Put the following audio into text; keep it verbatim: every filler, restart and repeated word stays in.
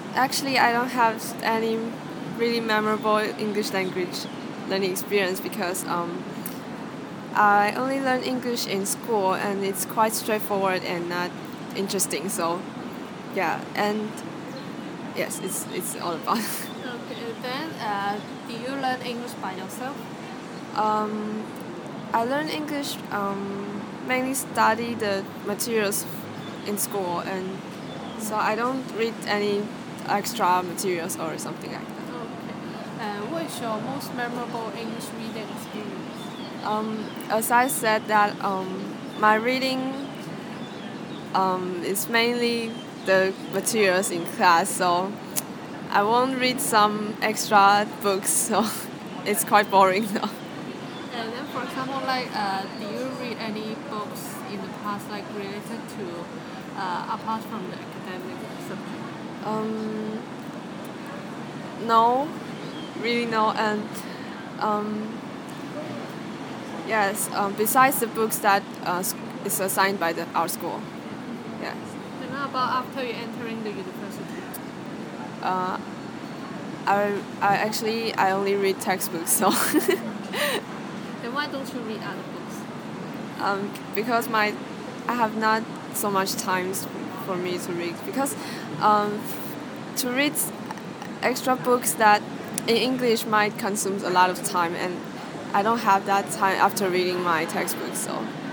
Actually, I don't have any really memorable English language learning experience because um, I only learned English in school and it's quite straightforward and not interesting. So, yeah, and yes, it's it's all about. Okay, then uh, do you learn English by yourself? um, I learned English um, mainly study the materials in school, and so I don't read any extra materials or something like that. Okay. Uh, what is your most memorable English reading experience? Um, as I said that um, my reading um, is mainly the materials in class, so I won't read some extra books, so it's quite boring now. And then, for example, like, uh, do you read any books in the past, like related to, uh, apart from the academic subject? Um, no, really no, and um, yes, um, besides the books that uh, is assigned by the our school, yes. And how about after you entering the university? Uh, I, I actually I only read textbooks, so Then why don't you read other books? um, because my I have not so much time for me to read because um, to read extra books that in English might consume a lot of time, and I don't have that time after reading my textbooks, so